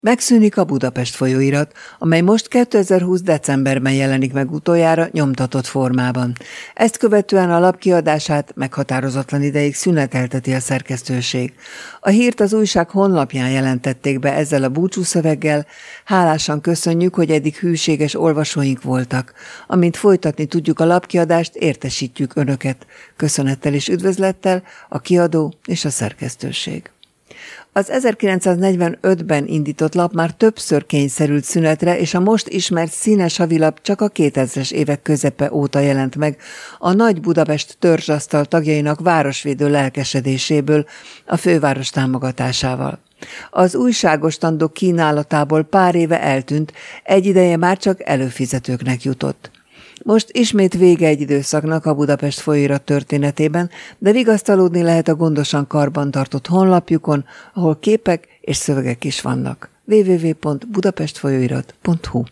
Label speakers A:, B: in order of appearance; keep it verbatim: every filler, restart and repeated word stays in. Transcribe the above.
A: Megszűnik a Budapest folyóirat, amely most kétezer-húsz. decemberben jelenik meg utoljára nyomtatott formában. Ezt követően a lap kiadását meghatározatlan ideig szünetelteti a szerkesztőség. A hírt az újság honlapján jelentették be ezzel a búcsúszöveggel: hálásan köszönjük, hogy eddig hűséges olvasóink voltak. Amint folytatni tudjuk a lapkiadást, értesítjük Önöket. Köszönettel és üdvözlettel a kiadó és a szerkesztőség. Az ezerkilencszáznegyvenötben indított lap már többször kényszerült szünetre, és a most ismert színes havilap csak a kétezres évek közepe óta jelent meg a Nagy Budapest törzsasztal tagjainak városvédő lelkesedéséből, a főváros támogatásával. Az újságostandok kínálatából pár éve eltűnt, egy ideje már csak előfizetőknek jutott. Most ismét vége egy időszaknak a Budapest folyóirat történetében, de vigasztalódni lehet a gondosan karbantartott honlapjukon, ahol képek és szövegek is vannak. double-u double-u double-u pont budapestfolyóirat pont hu